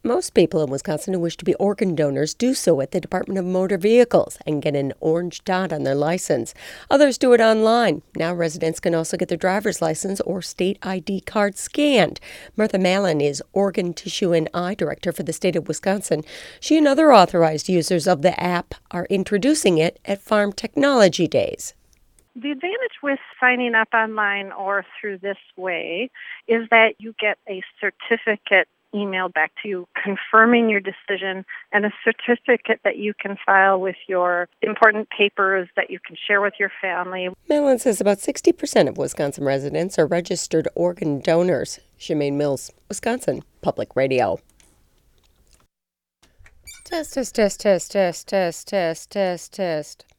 Most people in Wisconsin who wish to be organ donors do so at the Department of Motor Vehicles and get an orange dot on their license. Others do it online. Now residents can also get their driver's license or state ID card scanned. Martha Mallon is Organ, Tissue, and Eye Director for the state of Wisconsin. She and other authorized users of the app are introducing it at Farm Technology Days. The advantage with signing up online or through this way is that you get a certificate emailed back to you confirming your decision and a certificate that you can file with your important papers that you can share with your family. Mellon says about 60% of Wisconsin residents are registered organ donors. Shemaine Mills, Wisconsin Public Radio. Test.